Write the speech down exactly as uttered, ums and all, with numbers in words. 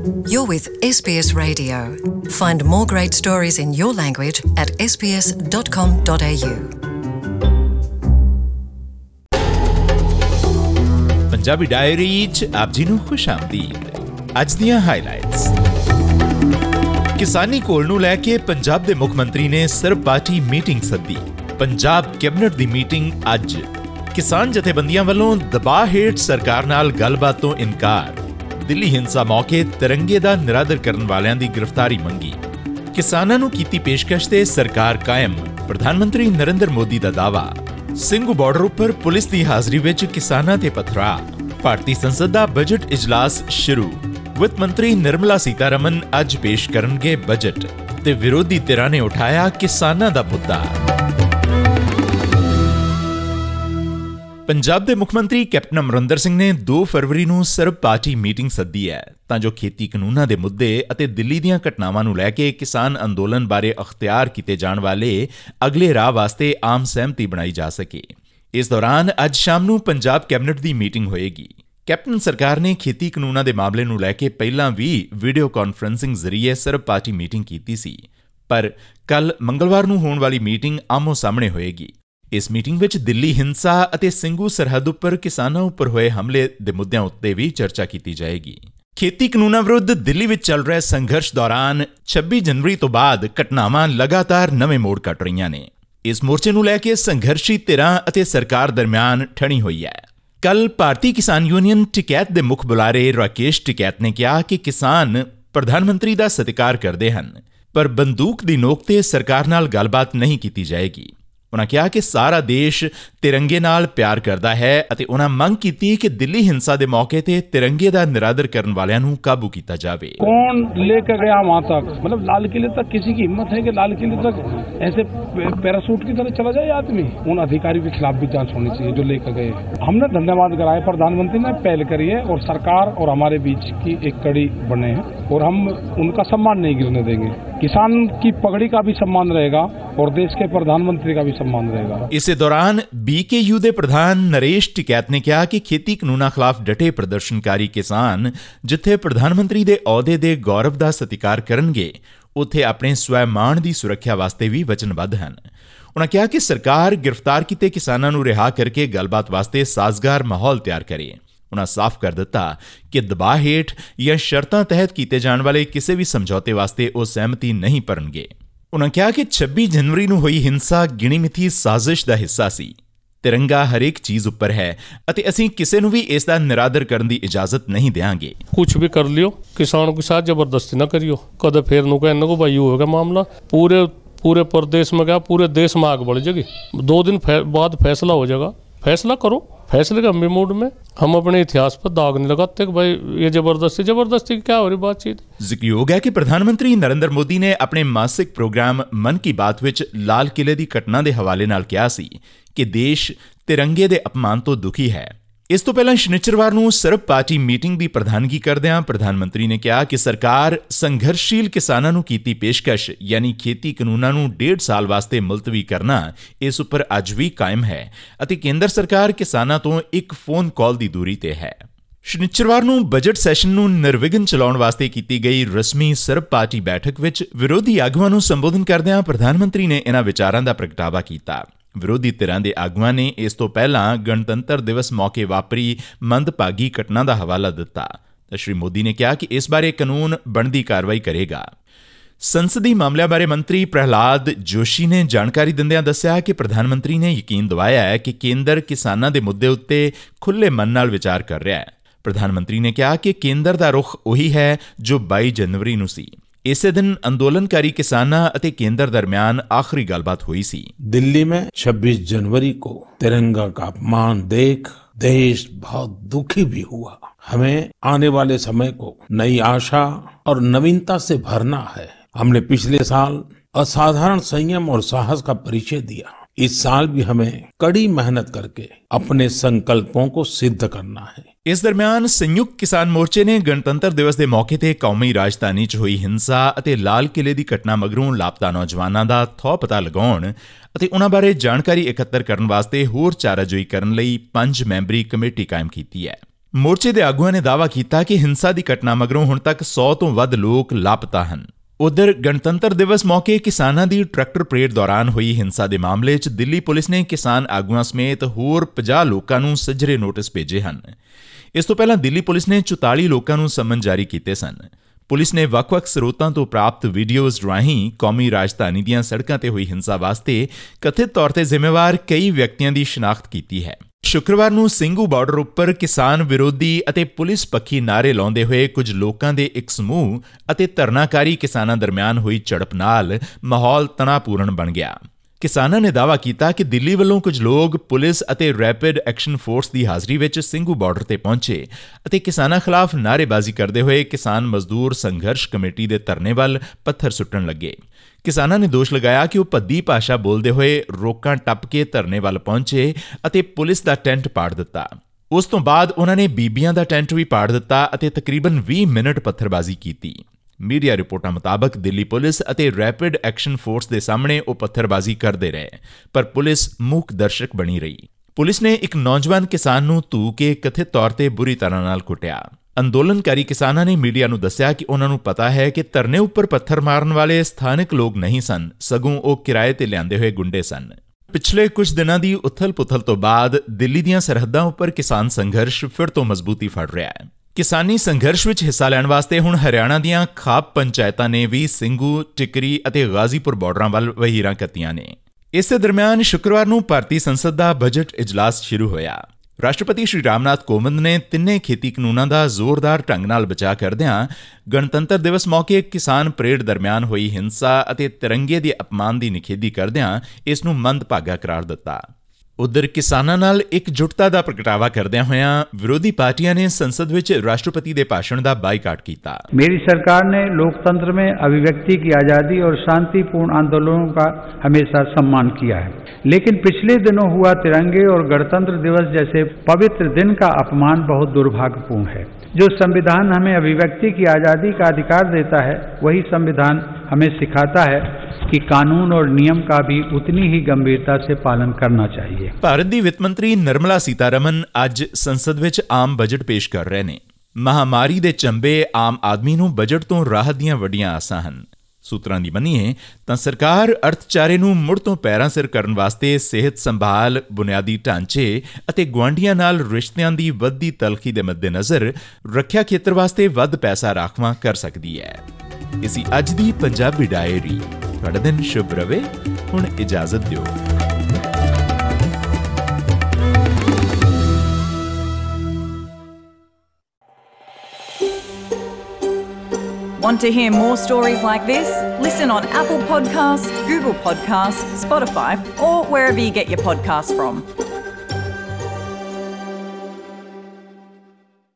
You're with S B S Radio. Find more great stories in your language at s b s dot com dot a u. Punjabi diary 'ਚ ਆਪ ਜੀ ਨੂੰ ਖੁਸ਼ ਆਮਦੀਦ। ਅੱਜ ਦੀਆਂ highlights. ਕਿਸਾਨੀ ਘੋਲ ਨੂੰ ਲੈ ਕੇ ਪੰਜਾਬ ਦੇ ਮੁੱਖ ਮੰਤਰੀ ਨੇ ਸਰਬ ਪਾਰਟੀ ਮੀਟਿੰਗ ਸੱਦੀ। ਪੰਜਾਬ ਕੈਬਨਿਟ ਦੀ ਮੀਟਿੰਗ ਅੱਜ। ਕਿਸਾਨ ਜਥੇਬੰਦੀਆਂ ਵੱਲੋਂ ਦਬਾਅ ਹੇਠ ਸਰਕਾਰ ਨਾਲ ਗੱਲਬਾਤ ਤੋਂ ਇਨਕਾਰ। ਦਿੱਲੀ ਹਿੰਸਾ ਮੌਕੇ ਤਿਰੰਗੇ ਦਾ ਨਿਰਾਦਰ ਕਰਨ ਵਾਲਿਆਂ ਦੀ ਗ੍ਰਿਫਤਾਰੀ ਮੰਗੀ। ਕਿਸਾਨਾਂ ਨੂੰ ਕੀਤੀ ਪੇਸ਼ਕਸ਼ ਤੇ ਸਰਕਾਰ ਕਾਇਮ, ਪ੍ਰਧਾਨ ਮੰਤਰੀ ਨਰਿੰਦਰ ਮੋਦੀ ਦਾ ਦਾਅਵਾ। ਸਿੰਘੂ ਬਾਰਡਰ ਉੱਪਰ ਪੁਲਿਸ ਦੀ ਹਾਜ਼ਰੀ ਵਿੱਚ ਕਿਸਾਨਾਂ ਤੇ ਪਥਰਾਅ। ਭਾਰਤੀ ਸੰਸਦ ਦਾ ਬਜਟ ਇਜਲਾਸ ਸ਼ੁਰੂ। ਵਿੱਤ ਮੰਤਰੀ ਨਿਰਮਲਾ ਸੀਤਾਰਮਨ ਅੱਜ ਪੇਸ਼ ਕਰਨਗੇ ਬਜਟ ਤੇ ਵਿਰੋਧੀ ਧਿਰਾਂ ਨੇ ਉਠਾਇਆ ਕਿਸਾਨਾਂ ਦਾ ਮੁੱਦਾ। ਪੰਜਾਬ ਦੇ ਮੁੱਖ ਮੰਤਰੀ ਕੈਪਟਨ ਅਮਰਿੰਦਰ ਸਿੰਘ ਨੇ ਦੋ ਫਰਵਰੀ ਨੂੰ ਸਰਬ ਪਾਰਟੀ ਮੀਟਿੰਗ ਸੱਦੀ ਹੈ ਤਾਂ ਜੋ ਖੇਤੀ ਕਾਨੂੰਨਾਂ ਦੇ ਮੁੱਦੇ ਅਤੇ ਦਿੱਲੀ ਦੀਆਂ ਘਟਨਾਵਾਂ ਨੂੰ ਲੈ ਕੇ ਕਿਸਾਨ ਅੰਦੋਲਨ ਬਾਰੇ ਅਖਤਿਆਰ ਕੀਤੇ ਜਾਣ ਵਾਲੇ ਅਗਲੇ ਰਾਹ ਵਾਸਤੇ ਆਮ ਸਹਿਮਤੀ ਬਣਾਈ ਜਾ ਸਕੇ। ਇਸ ਦੌਰਾਨ ਅੱਜ ਸ਼ਾਮ ਨੂੰ ਪੰਜਾਬ ਕੈਬਨਿਟ ਦੀ ਮੀਟਿੰਗ ਹੋਏਗੀ। ਕੈਪਟਨ ਸਰਕਾਰ ਨੇ ਖੇਤੀ ਕਾਨੂੰਨਾਂ ਦੇ ਮਾਮਲੇ ਨੂੰ ਲੈ ਕੇ ਪਹਿਲਾਂ ਵੀ ਵੀਡੀਓ ਕਾਨਫਰੰਸਿੰਗ ਜ਼ਰੀਏ ਸਰਬ ਪਾਰਟੀ ਮੀਟਿੰਗ ਕੀਤੀ ਸੀ, ਪਰ ਕੱਲ ਮੰਗਲਵਾਰ ਨੂੰ ਹੋਣ ਵਾਲੀ ਮੀਟਿੰਗ ਆਮੋ ਸਾਹਮਣੇ ਹੋਏਗੀ। ਇਸ ਮੀਟਿੰਗ ਵਿੱਚ ਦਿੱਲੀ ਹਿੰਸਾ ਅਤੇ ਸਿੰਘੂ ਸਰਹੱਦ ਉੱਪਰ ਕਿਸਾਨਾਂ ਉੱਪਰ ਹੋਏ ਹਮਲੇ ਦੇ ਮੁੱਦਿਆਂ ਉੱਤੇ ਵੀ ਚਰਚਾ ਕੀਤੀ ਜਾਏਗੀ। ਖੇਤੀ ਕਾਨੂੰਨਾਂ ਵਿਰੁੱਧ ਦਿੱਲੀ ਵਿੱਚ ਚੱਲ ਰਹੇ ਸੰਘਰਸ਼ ਦੌਰਾਨ ਛੱਬੀ ਜਨਵਰੀ ਤੋਂ ਬਾਅਦ ਘਟਨਾਵਾਂ ਲਗਾਤਾਰ ਨਵੇਂ ਮੋੜ ਕੱਟ ਰਹੀਆਂ ਨੇ। ਇਸ ਮੋਰਚੇ ਨੂੰ ਲੈ ਕੇ ਸੰਘਰਸ਼ੀ ਧਿਰਾਂ ਅਤੇ ਸਰਕਾਰ ਦਰਮਿਆਨ ਠਣੀ ਹੋਈ ਹੈ। ਕੱਲ ਭਾਰਤੀ ਕਿਸਾਨ ਯੂਨੀਅਨ ਟਿਕੈਤ ਦੇ ਮੁੱਖ ਬੁਲਾਰੇ ਰਾਕੇਸ਼ ਟਿਕੈਤ ਨੇ ਕਿਹਾ ਕਿ ਕਿਸਾਨ ਪ੍ਰਧਾਨ ਮੰਤਰੀ ਦਾ ਸਤਿਕਾਰ ਕਰਦੇ ਹਨ, ਪਰ ਬੰਦੂਕ ਦੀ ਨੋਕ ਤੇ ਸਰਕਾਰ ਨਾਲ ਗੱਲਬਾਤ ਨਹੀਂ ਕੀਤੀ ਜਾਏਗੀ। ਉਨ੍ਹਾਂ ਕਿਹਾ ਕਿ ਸਾਰਾ ਦੇਸ਼ ਤਿਰੰਗੇ ਨਾਲ ਪਿਆਰ ਕਰਦਾ ਹੈ ਅਤੇ ਉਨ੍ਹਾਂ ਮੰਗ ਕੀਤੀ ਕਿ ਦਿੱਲੀ ਹਿੰਸਾ ਦੇ ਮੌਕੇ ਤੇ ਤਿਰੰਗੇ ਦਾ ਨਿਰਾਦਰ ਕਰਨ ਵਾਲਿਆਂ ਨੂੰ ਕਾਬੂ ਕੀਤਾ ਜਾਵੇ। कौन लेकर गया वहां तक, मतलब लाल किले तक किसी की हिम्मत है कि लाल किले तक ऐसे पैरासूट की तरह चला जाए आदमी? उन अधिकारियों के खिलाफ भी जांच होनी चाहिए जो लेकर गए। हमने धन्यवाद कराया, प्रधानमंत्री ने पहल करी है और सरकार और हमारे बीच की एक कड़ी बने हैं और हम उनका सम्मान नहीं गिरने देंगे। किसान की पगड़ी का भी सम्मान रहेगा और देश के प्रधानमंत्री का भी सम्मान रहेगा। ਇਸੇ ਦੌਰਾਨ ਬੀ ਕੇ ਯੂ ਦੇ ਪ੍ਰਧਾਨ ਨਰੇਸ਼ ਟਿਕੈਤ ਨੇ ਕਿਹਾ ਕਿ ਖੇਤੀ ਕਾਨੂੰਨਾਂ ਖਿਲਾਫ ਡਟੇ ਪ੍ਰਦਰਸ਼ਨਕਾਰੀ ਕਿਸਾਨ ਜਿੱਥੇ ਪ੍ਰਧਾਨ ਮੰਤਰੀ ਦੇ ਅਹੁਦੇ ਦੇ ਗੌਰਵ ਦਾ ਸਤਿਕਾਰ ਕਰਨਗੇ, ਉੱਥੇ ਆਪਣੇ ਸਵੈਮਾਣ ਦੀ ਸੁਰੱਖਿਆ ਵਾਸਤੇ ਵੀ ਵਚਨਬੱਧ ਹਨ। ਉਨ੍ਹਾਂ ਕਿਹਾ ਕਿ ਸਰਕਾਰ ਗ੍ਰਿਫਤਾਰ ਕੀਤੇ ਕਿਸਾਨਾਂ ਨੂੰ ਰਿਹਾ ਕਰਕੇ ਗੱਲਬਾਤ ਵਾਸਤੇ ਸਾਜ਼ਗਾਰ ਮਾਹੌਲ ਤਿਆਰ ਕਰੇ। ਉਨ੍ਹਾਂ ਸਾਫ਼ ਕਰ ਦਿੱਤਾ ਕਿ ਦਬਾਅ ਹੇਠ ਜਾਂ ਸ਼ਰਤਾਂ ਤਹਿਤ ਕੀਤੇ ਜਾਣ ਵਾਲੇ ਕਿਸੇ ਵੀ ਸਮਝੌਤੇ ਵਾਸਤੇ ਉਹ ਸਹਿਮਤੀ ਨਹੀਂ ਭਰਨਗੇ। ਉਨ੍ਹਾਂ ਕਿਹਾ ਕਿ ਛੱਬੀ ਜਨਵਰੀ ਨੂੰ ਹੋਈ ਹਿੰਸਾ ਗਿਣੀ ਮਿਥੀ ਸਾਜ਼ਿਸ਼ ਦਾ ਹਿੱਸਾ ਸੀ। ਤਿਰੰਗਾ ਹਰੇਕ ਚੀਜ਼ ਉੱਪਰ ਹੈ ਅਤੇ ਅਸੀਂ ਕਿਸੇ ਨੂੰ ਵੀ ਇਸ ਦਾ ਨਿਰਾਦਰ ਕਰਨ ਦੀ ਇਜਾਜ਼ਤ ਨਹੀਂ ਦੇਵਾਂਗੇ। ਕੁਛ ਵੀ ਕਰ ਲਿਓ, ਕਿਸਾਨों के साथ जबरदस्ती ना करियो। कद फिर नु कहने को भाई होगा मामला पूरे पूरे प्रदेश में क्या पूरे देश में आग बढ़ जाएगी। दो दिन बाद फैसला हो जाएगा, फैसला करो। फैसले के हम मूड में हम अपने इतिहास पर दाग नहीं लगाते कि भाई ये जबरदस्ती जबरदस्ती क्या हो रही बातचीत। ਜ਼ਿਕਰਯੋਗ ਹੈ ਕਿ ਪ੍ਰਧਾਨ ਮੰਤਰੀ ਨਰਿੰਦਰ ਮੋਦੀ ਨੇ ਆਪਣੇ ਮਾਸਿਕ ਪ੍ਰੋਗਰਾਮ ਮਨ ਕੀ ਬਾਤ ਵਿੱਚ ਲਾਲ ਕਿਲੇ ਦੀ ਘਟਨਾ ਦੇ ਹਵਾਲੇ ਨਾਲ ਕਿਹਾ ਸੀ ਕਿ ਦੇਸ਼ ਤਿਰੰਗੇ ਦੇ ਅਪਮਾਨ ਤੋਂ ਦੁਖੀ ਹੈ। ਇਸ ਤੋਂ ਪਹਿਲਾਂ ਸ਼ਨੀਚਰਵਾਰ ਨੂੰ ਸਰਬ ਪਾਰਟੀ ਮੀਟਿੰਗ ਦੀ ਪ੍ਰਧਾਨਗੀ ਕਰਦਿਆਂ ਪ੍ਰਧਾਨ ਮੰਤਰੀ ਨੇ ਕਿਹਾ ਕਿ ਸਰਕਾਰ ਸੰਘਰਸ਼ੀਲ ਕਿਸਾਨਾਂ ਨੂੰ ਕੀਤੀ ਪੇਸ਼ਕਸ਼ ਯਾਨੀ ਖੇਤੀ ਕਾਨੂੰਨਾਂ ਨੂੰ ਡੇਢ ਸਾਲ ਵਾਸਤੇ ਮੁਲਤਵੀ ਕਰਨਾ ਇਸ ਉੱਪਰ ਅੱਜ ਵੀ ਕਾਇਮ ਹੈ ਅਤੇ ਕੇਂਦਰ ਸਰਕਾਰ ਕਿਸਾਨਾਂ ਤੋਂ ਇੱਕ ਫੋਨ ਕਾਲ ਦੀ ਦੂਰੀ ਤੇ ਹੈ। ਸ਼ਨੀਚਰਵਾਰ ਨੂੰ ਬਜਟ ਸੈਸ਼ਨ ਨੂੰ ਨਿਰਵਿਘਨ ਚਲਾਉਣ ਵਾਸਤੇ ਕੀਤੀ ਗਈ ਰਸਮੀ ਸਰਬ ਪਾਰਟੀ ਬੈਠਕ ਵਿੱਚ ਵਿਰੋਧੀ ਆਗੂਆਂ ਨੂੰ ਸੰਬੋਧਨ ਕਰਦਿਆਂ ਪ੍ਰਧਾਨ ਮੰਤਰੀ ਨੇ ਇਹਨਾਂ ਵਿਚਾਰਾਂ ਦਾ ਪ੍ਰਗਟਾਵਾ ਕੀਤਾ। ਵਿਰੋਧੀ ਧਿਰਾਂ ਦੇ ਆਗੂਆਂ ਨੇ ਇਸ ਤੋਂ ਪਹਿਲਾਂ ਗਣਤੰਤਰ ਦਿਵਸ ਮੌਕੇ ਵਾਪਰੀ ਮੰਦਭਾਗੀ ਘਟਨਾ ਦਾ ਹਵਾਲਾ ਦਿੱਤਾ ਤਾਂ ਸ਼੍ਰੀ ਮੋਦੀ ਨੇ ਕਿਹਾ ਕਿ ਇਸ ਬਾਰੇ ਕਾਨੂੰਨ ਬਣਦੀ ਕਾਰਵਾਈ ਕਰੇਗਾ। ਸੰਸਦੀ ਮਾਮਲਿਆਂ ਬਾਰੇ ਮੰਤਰੀ ਪ੍ਰਹਿਲਾਦ ਜੋਸ਼ੀ ਨੇ ਜਾਣਕਾਰੀ ਦਿੰਦਿਆਂ ਦੱਸਿਆ ਕਿ ਪ੍ਰਧਾਨ ਮੰਤਰੀ ਨੇ ਯਕੀਨ ਦਿਵਾਇਆ ਹੈ ਕਿ ਕੇਂਦਰ ਕਿਸਾਨਾਂ ਦੇ ਮੁੱਦੇ ਉੱਤੇ ਖੁੱਲ੍ਹੇ ਮਨ ਨਾਲ ਵਿਚਾਰ ਕਰ ਰਿਹਾ ਹੈ। ਪ੍ਰਧਾਨ ਮੰਤਰੀ ਨੇ ਕਿਹਾ ਕਿ ਕੇਂਦਰ ਦਾ ਰੁਖ ਉਹੀ ਹੈ ਜੋ ਬਾਈ ਜਨਵਰੀ ਨੂੰ ਸੀ। ਇਸੇ ਦਿਨ ਅੰਦੋਲਨਕਾਰੀ ਕਿਸਾਨਾਂ ਅਤੇ ਕੇਂਦਰ ਦਰਮਿਆਨ ਆਖਰੀ ਗੱਲਬਾਤ ਹੋਈ ਸੀ। दिल्ली में छब्बीस जनवरी को तिरंगा का अपमान देख देश बहुत दुखी भी हुआ। हमें आने वाले समय को नई आशा और नवीनता से भरना है। हमने पिछले साल असाधारण संयम और साहस का परिचय दिया। इस साल भी हमें कड़ी मेहनत करके अपने संकल्पों को सिद्ध करना है। ਇਸ ਦਰਮਿਆਨ ਸੰਯੁਕਤ ਕਿਸਾਨ ਮੋਰਚੇ ਨੇ ਗਣਤੰਤਰ ਦਿਵਸ ਦੇ ਮੌਕੇ ਤੇ ਕੌਮੀ ਰਾਜਧਾਨੀ 'ਚ ਹੋਈ ਹਿੰਸਾ ਅਤੇ ਲਾਲ ਕਿਲੇ ਦੀ ਘਟਨਾ ਮਗਰੋਂ ਲਾਪਤਾ ਨੌਜਵਾਨਾਂ ਦਾ ਥਹੁ ਪਤਾ ਲਗਾਉਣ ਅਤੇ ਉਨ੍ਹਾਂ ਬਾਰੇ ਜਾਣਕਾਰੀ ਇਕੱਤਰ ਕਰਨ ਵਾਸਤੇ ਹੋਰ ਚਾਰਾਜੋਈ ਕਰਨ ਲਈ ਪੰਜ ਮੈਂਬਰੀ ਕਮੇਟੀ ਕਾਇਮ ਕੀਤੀ ਹੈ। ਮੋਰਚੇ ਦੇ ਆਗੂਆਂ ਨੇ ਦਾਅਵਾ ਕੀਤਾ ਕਿ ਹਿੰਸਾ ਦੀ ਘਟਨਾ ਮਗਰੋਂ ਹੁਣ ਤੱਕ ਸੌ ਤੋਂ ਵੱਧ ਲੋਕ ਲਾਪਤਾ ਹਨ। ਉਧਰ ਗਣਤੰਤਰ ਦਿਵਸ ਮੌਕੇ ਕਿਸਾਨਾਂ ਦੀ ਟਰੈਕਟਰ ਪਰੇਡ ਦੌਰਾਨ ਹੋਈ ਹਿੰਸਾ ਦੇ ਮਾਮਲੇ 'ਚ ਦਿੱਲੀ ਪੁਲਿਸ ਨੇ ਕਿਸਾਨ ਆਗੂਆਂ ਸਮੇਤ ਹੋਰ ਪੰਜਾਹ ਲੋਕਾਂ ਨੂੰ ਸੱਜਰੇ ਨੋਟਿਸ ਭੇਜੇ ਹਨ। ਇਸ ਤੋਂ ਪਹਿਲਾਂ ਦਿੱਲੀ ਪੁਲਿਸ ਨੇ ਚੁਤਾਲੀ ਲੋਕਾਂ ਨੂੰ ਸਮਨ ਜਾਰੀ ਕੀਤੇ ਸਨ। ਪੁਲਿਸ ਨੇ ਵੱਖ-ਵੱਖ ਸਰੋਤਾਂ ਤੋਂ ਪ੍ਰਾਪਤ ਵੀਡੀਓਜ਼ ਰਾਹੀਂ ਕੌਮੀ ਰਾਜਧਾਨੀ ਦੀਆਂ ਸੜਕਾਂ ਤੇ ਹੋਈ ਹਿੰਸਾ ਵਾਸਤੇ ਕਥਿਤ ਤੌਰ ਤੇ ਜ਼ਿੰਮੇਵਾਰ ਕਈ ਵਿਅਕਤੀਆਂ ਦੀ ਸ਼ਨਾਖਤ ਕੀਤੀ ਹੈ। ਸ਼ੁੱਕਰਵਾਰ ਨੂੰ ਸਿੰਘੂ ਬਾਰਡਰ ਉੱਪਰ ਕਿਸਾਨ ਵਿਰੋਧੀ ਅਤੇ ਪੁਲਿਸ ਪੱਖੀ ਨਾਅਰੇ ਲਾਉਂਦੇ ਹੋਏ ਕੁਝ ਲੋਕਾਂ ਦੇ ਇੱਕ ਸਮੂਹ ਅਤੇ ਧਰਨਾਕਾਰੀ ਕਿਸਾਨਾਂ ਦਰਮਿਆਨ ਹੋਈ ਝੜਪ ਨਾਲ ਮਾਹੌਲ ਤਣਾਅਪੂਰਨ ਬਣ ਗਿਆ। ਕਿਸਾਨਾਂ ਨੇ ਦਾਅਵਾ ਕੀਤਾ ਕਿ ਦਿੱਲੀ ਵੱਲੋਂ ਕੁਝ ਲੋਕ ਪੁਲਿਸ ਅਤੇ ਰੈਪਿਡ ਐਕਸ਼ਨ ਫੋਰਸ ਦੀ ਹਾਜ਼ਰੀ ਵਿੱਚ ਸਿੰਘੂ ਬਾਰਡਰ ਤੇ ਪਹੁੰਚੇ ਅਤੇ ਕਿਸਾਨਾਂ ਖਿਲਾਫ ਨਾਅਰੇਬਾਜ਼ੀ ਕਰਦੇ ਹੋਏ ਕਿਸਾਨ ਮਜ਼ਦੂਰ ਸੰਘਰਸ਼ ਕਮੇਟੀ ਦੇ ਧਰਨੇ ਵੱਲ ਪੱਥਰ ਸੁੱਟਣ ਲੱਗੇ। ਕਿਸਾਨਾਂ ਨੇ ਦੋਸ਼ ਲਗਾਇਆ ਕਿ ਉਹ ਭੱਦੀ ਭਾਸ਼ਾ ਬੋਲਦੇ ਹੋਏ ਰੋਕਾਂ ਟੱਪ ਕੇ ਧਰਨੇ ਵੱਲ ਪਹੁੰਚੇ ਅਤੇ ਪੁਲਿਸ ਦਾ ਟੈਂਟ ਪਾੜ ਦਿੱਤਾ। ਉਸ ਤੋਂ ਬਾਅਦ ਉਹਨਾਂ ਨੇ ਬੀਬੀਆਂ ਦਾ ਟੈਂਟ ਵੀ ਪਾੜ ਦਿੱਤਾ ਅਤੇ ਤਕਰੀਬਨ ਵੀਹ ਮਿੰਟ ਪੱਥਰਬਾਜ਼ੀ ਕੀਤੀ। ਮੀਡੀਆ ਰਿਪੋਰਟਾਂ ਮੁਤਾਬਕ ਦਿੱਲੀ ਪੁਲਿਸ ਅਤੇ ਰੈਪਿਡ ਐਕਸ਼ਨ ਫੋਰਸ ਦੇ ਸਾਹਮਣੇ ਉਹ ਪੱਥਰਬਾਜ਼ੀ ਕਰਦੇ ਰਹੇ, ਪਰ ਪੁਲਿਸ ਮੂਕ ਦਰਸ਼ਕ ਬਣੀ ਰਹੀ। ਪੁਲਿਸ ਨੇ ਇੱਕ ਨੌਜਵਾਨ ਕਿਸਾਨ ਨੂੰ ਧੂ ਕੇ ਕਥਿਤ ਤੌਰ ਤੇ ਬੁਰੀ ਤਰ੍ਹਾਂ ਨਾਲ ਕੁੱਟਿਆ। ਅੰਦੋਲਨਕਾਰੀ ਕਿਸਾਨਾਂ ਨੇ ਮੀਡੀਆ ਨੂੰ ਦੱਸਿਆ ਕਿ ਉਹਨਾਂ ਨੂੰ ਪਤਾ ਹੈ ਕਿ ਧਰਨੇ ਉੱਪਰ ਪੱਥਰ ਮਾਰਨ ਵਾਲੇ ਸਥਾਨਕ ਲੋਕ ਨਹੀਂ ਸਨ, ਸਗੋਂ ਉਹ ਕਿਰਾਏ ਤੇ ਲਿਆਂਦੇ ਹੋਏ ਗੁੰਡੇ ਸਨ। ਪਿਛਲੇ ਕੁਝ ਦਿਨਾਂ ਦੀ ਉਥਲ-ਪੁਥਲ ਤੋਂ ਬਾਅਦ ਦਿੱਲੀ ਦੀਆਂ ਸਰਹੱਦਾਂ ਉੱਪਰ ਕਿਸਾਨ ਸੰਘਰਸ਼ ਫਿਰ ਤੋਂ ਮਜ਼ਬੂਤੀ ਫੜ ਰਿਹਾ ਹੈ। ਕਿਸਾਨੀ ਸੰਘਰਸ਼ ਵਿੱਚ ਹਿੱਸਾ ਲੈਣ ਵਾਸਤੇ ਹੁਣ ਹਰਿਆਣਾ ਦੀਆਂ ਖਾਪ ਪੰਚਾਇਤਾਂ ਨੇ ਵੀ ਸਿੰਘੂ, ਟਿਕਰੀ ਅਤੇ ਗਾਜ਼ੀਪੁਰ ਬਾਰਡਰਾਂ ਵੱਲ ਵਹੀਰਾਂ ਕੱਤੀਆਂ ਨੇ। ਇਸੇ ਦਰਮਿਆਨ ਸ਼ੁੱਕਰਵਾਰ ਨੂੰ ਭਾਰਤੀ ਸੰਸਦ ਦਾ ਬਜਟ ਇਜਲਾਸ ਸ਼ੁਰੂ ਹੋਇਆ। ਰਾਸ਼ਟਰਪਤੀ ਸ਼੍ਰੀ ਰਾਮਨਾਥ ਕੋਵਿੰਦ ਨੇ ਤਿੰਨੇ ਖੇਤੀ ਕਾਨੂੰਨਾਂ ਦਾ ਜ਼ੋਰਦਾਰ ਢੰਗ ਨਾਲ ਬਚਾਅ ਕਰਦਿਆਂ ਗਣਤੰਤਰ ਦਿਵਸ ਮੌਕੇ ਕਿਸਾਨ ਪਰੇਡ ਦਰਮਿਆਨ ਹੋਈ ਹਿੰਸਾ ਅਤੇ ਤਿਰੰਗੇ ਦੇ ਅਪਮਾਨ ਦੀ ਨਿਖੇਧੀ ਕਰਦਿਆਂ ਇਸ ਨੂੰ ਮੰਦਭਾਗਾ ਕਰਾਰ ਦਿੱਤਾ। ਉਧਰ ਕਿਸਾਨਾਂ ਨਾਲ ਇਕਜੁੱਟਤਾ ਦਾ ਪ੍ਰਗਟਾਵਾ ਕਰਦਿਆਂ ਹੋਇਆਂ ਵਿਰੋਧੀ ਪਾਰਟੀਆਂ ਨੇ ਸੰਸਦ ਵਿੱਚ ਰਾਸ਼ਟਰਪਤੀ ਦੇ ਭਾਸ਼ਣ ਦਾ ਬਾਈਕਾਟ ਕੀਤਾ। मेरी सरकार ने लोकतंत्र में अभिव्यक्ति की आज़ादी और शांतिपूर्ण आंदोलनों का हमेशा सम्मान किया है, लेकिन पिछले दिनों हुआ तिरंगे और गणतंत्र दिवस जैसे पवित्र दिन का अपमान बहुत दुर्भाग्यपूर्ण है। जो संविधान हमें अभिव्यक्ति की आज़ादी का अधिकार देता है, वही संविधान हमें सिखाता है कि कानून और नियम का भी उतनी ही गंभीरता से पालन करना चाहिए। ਭਾਰਤ ਦੀ ਵਿੱਤ ਮੰਤਰੀ ਨਿਰਮਲਾ ਸੀਤਾਰਮਨ ਅੱਜ ਸੰਸਦ ਵਿੱਚ ਆਮ ਬਜਟ ਪੇਸ਼ ਕਰ ਰਹੇ ਨੇ। ਮਹਾਮਾਰੀ ਦੇ ਚੰਬੇ ਆਮ ਆਦਮੀ ਨੂੰ ਬਜਟ ਤੋਂ ਰਾਹਤ ਦੀਆਂ ਵੱਡੀਆਂ ਆਸਾਂ ਹਨ। ਸੂਤਰਾਂ ਦੀ ਮੰਨੀਏ ਤਾਂ ਸਰਕਾਰ ਅਰਥਚਾਰੇ ਨੂੰ ਮੁੜ ਤੋਂ ਪੈਰਾਂ ਸਿਰ ਕਰਨ ਵਾਸਤੇ ਸਿਹਤ ਸੰਭਾਲ, ਬੁਨਿਆਦੀ ਢਾਂਚੇ ਅਤੇ ਗੁਆਂਢੀਆਂ ਨਾਲ ਰਿਸ਼ਤਿਆਂ ਦੀ ਵੱਧਦੀ ਤਲਖੀ ਦੇ ਮੱਦੇਨਜ਼ਰ ਰੱਖਿਆ ਖੇਤਰ ਵਾਸਤੇ ਵੱਧ ਪੈਸਾ ਰਾਖਵਾਂ ਕਰ ਸਕਦੀ ਹੈ। ਇਸੀ ਅੱਜ ਦੀ ਪੰਜਾਬੀ ਡਾਇਰੀ। ਤੁਹਾਡਾ ਦਿਨ ਸ਼ੁਭ ਰਵੇ। ਹੁਣ ਇਜਾਜ਼ਤ ਦਿਓ। Want to hear more stories like this? Listen on Apple Podcasts, Google Podcasts, Spotify, or wherever you get your podcasts from.